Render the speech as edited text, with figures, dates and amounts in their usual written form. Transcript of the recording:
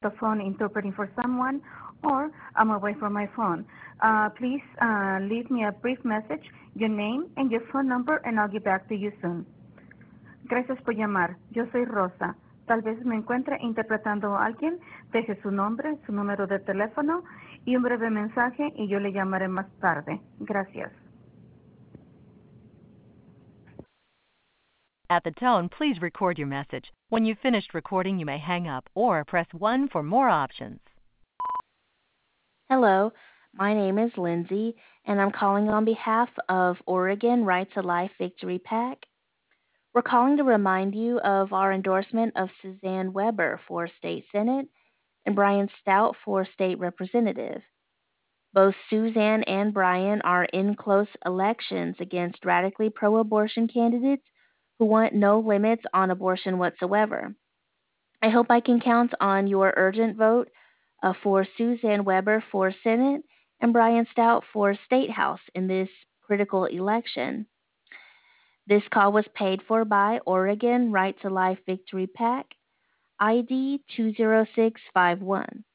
the phone interpreting for someone, or I'm away from my phone. Please leave me a brief message, your name and your phone number, and I'll get back to you soon. Gracias por llamar. Yo soy Rosa. Tal vez me encuentre interpretando a alguien. Deje su nombre, su número de teléfono y un breve mensaje y yo le llamaré más tarde. Gracias. At the tone, please record your message. When you've finished recording, you may hang up or press 1 for more options. Hello, my name is Lindsay, and I'm calling on behalf of Oregon Right to Life Victory PAC. We're calling to remind you of our endorsement of Suzanne Weber for State Senate and Brian Stout for State Representative. Both Suzanne and Brian are in close elections against radically pro-abortion candidates who want no limits on abortion whatsoever. I hope I can count on your urgent vote for Suzanne Weber for Senate and Brian Stout for State House in this critical election. This call was paid for by Oregon Right to Life Victory PAC, ID 20651.